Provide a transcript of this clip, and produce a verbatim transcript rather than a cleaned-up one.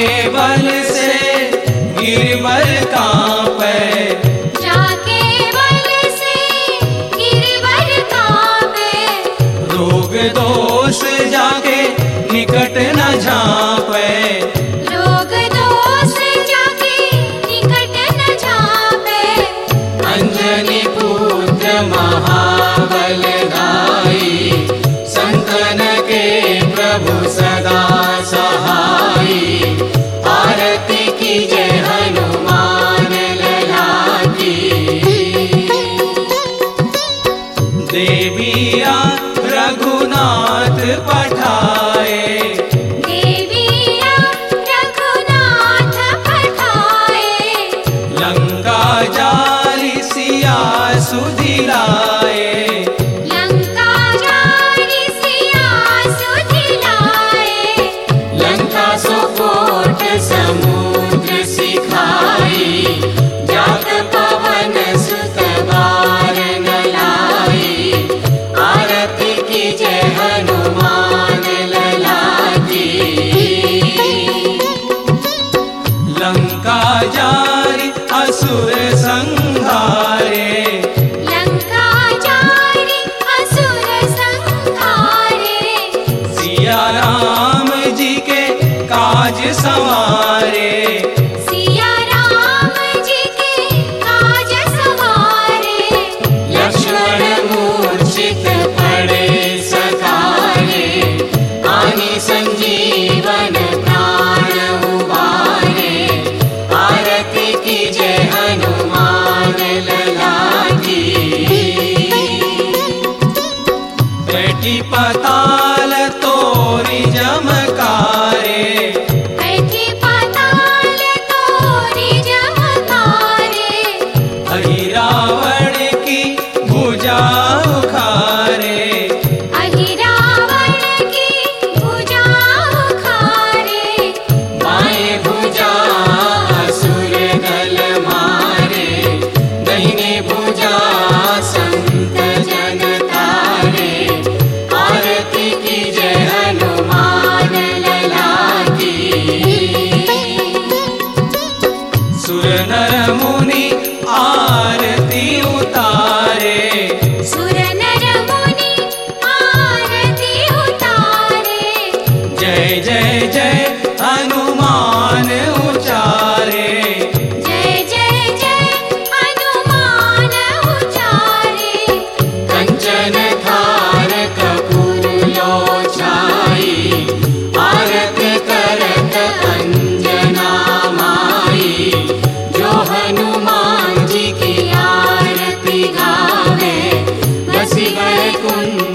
बल से गिरवर कांपे, जाके बल से गिरवर कांपे। रोग दोष जाके निकट न झांपे, रोग दोष जाके निकट न झांपे। अंजनी पुत्र महाबलदाई, संतन के प्रभु सदा सहाई। आरती कीजय हनुमान लला की। देविया रघुनाथ पठाए, देविया रघुनाथ पठाए। लंका जारी सिया सुधिलाए, लंका जारी सिया सुधिलाए। लंका सुकोट समुद्र सिखाई। जात पवन सुत बार न लाई। आरती कीजय हनुमान लला की। लंका जारी असुर संहारे, लंका जारी असुर संहारे। सिया राम जी के काज संवारे। सिया राम जी के काज सवारे। लक्ष्मण मूर्छित पड़े सकारे। आनि संजीवन प्राण उबारे। आरती कीजय हनुमान लला की। बैठी पताल तोरी जमकारे, बैठी पाताल तोरी जमकारे। अहि रावण की भुजा उखारे। अहि रावण की भुजा उखारे। बाएं भुजा असुर दल मारे। दाहिने भुजा संत जन तारे। आरती कीजय हनुमान लला की। सुर नर मुनि आरती उतारे, सुर नर मुनि आरती उतारे। जय जय जय हनुमान उचारे। जय जय जय हनुमान उचारे। कंचन थार कपूर लोचाई। आरत करत अंजना माई। जो हनुमान जी की आरती गावे, बसी वैकुंठ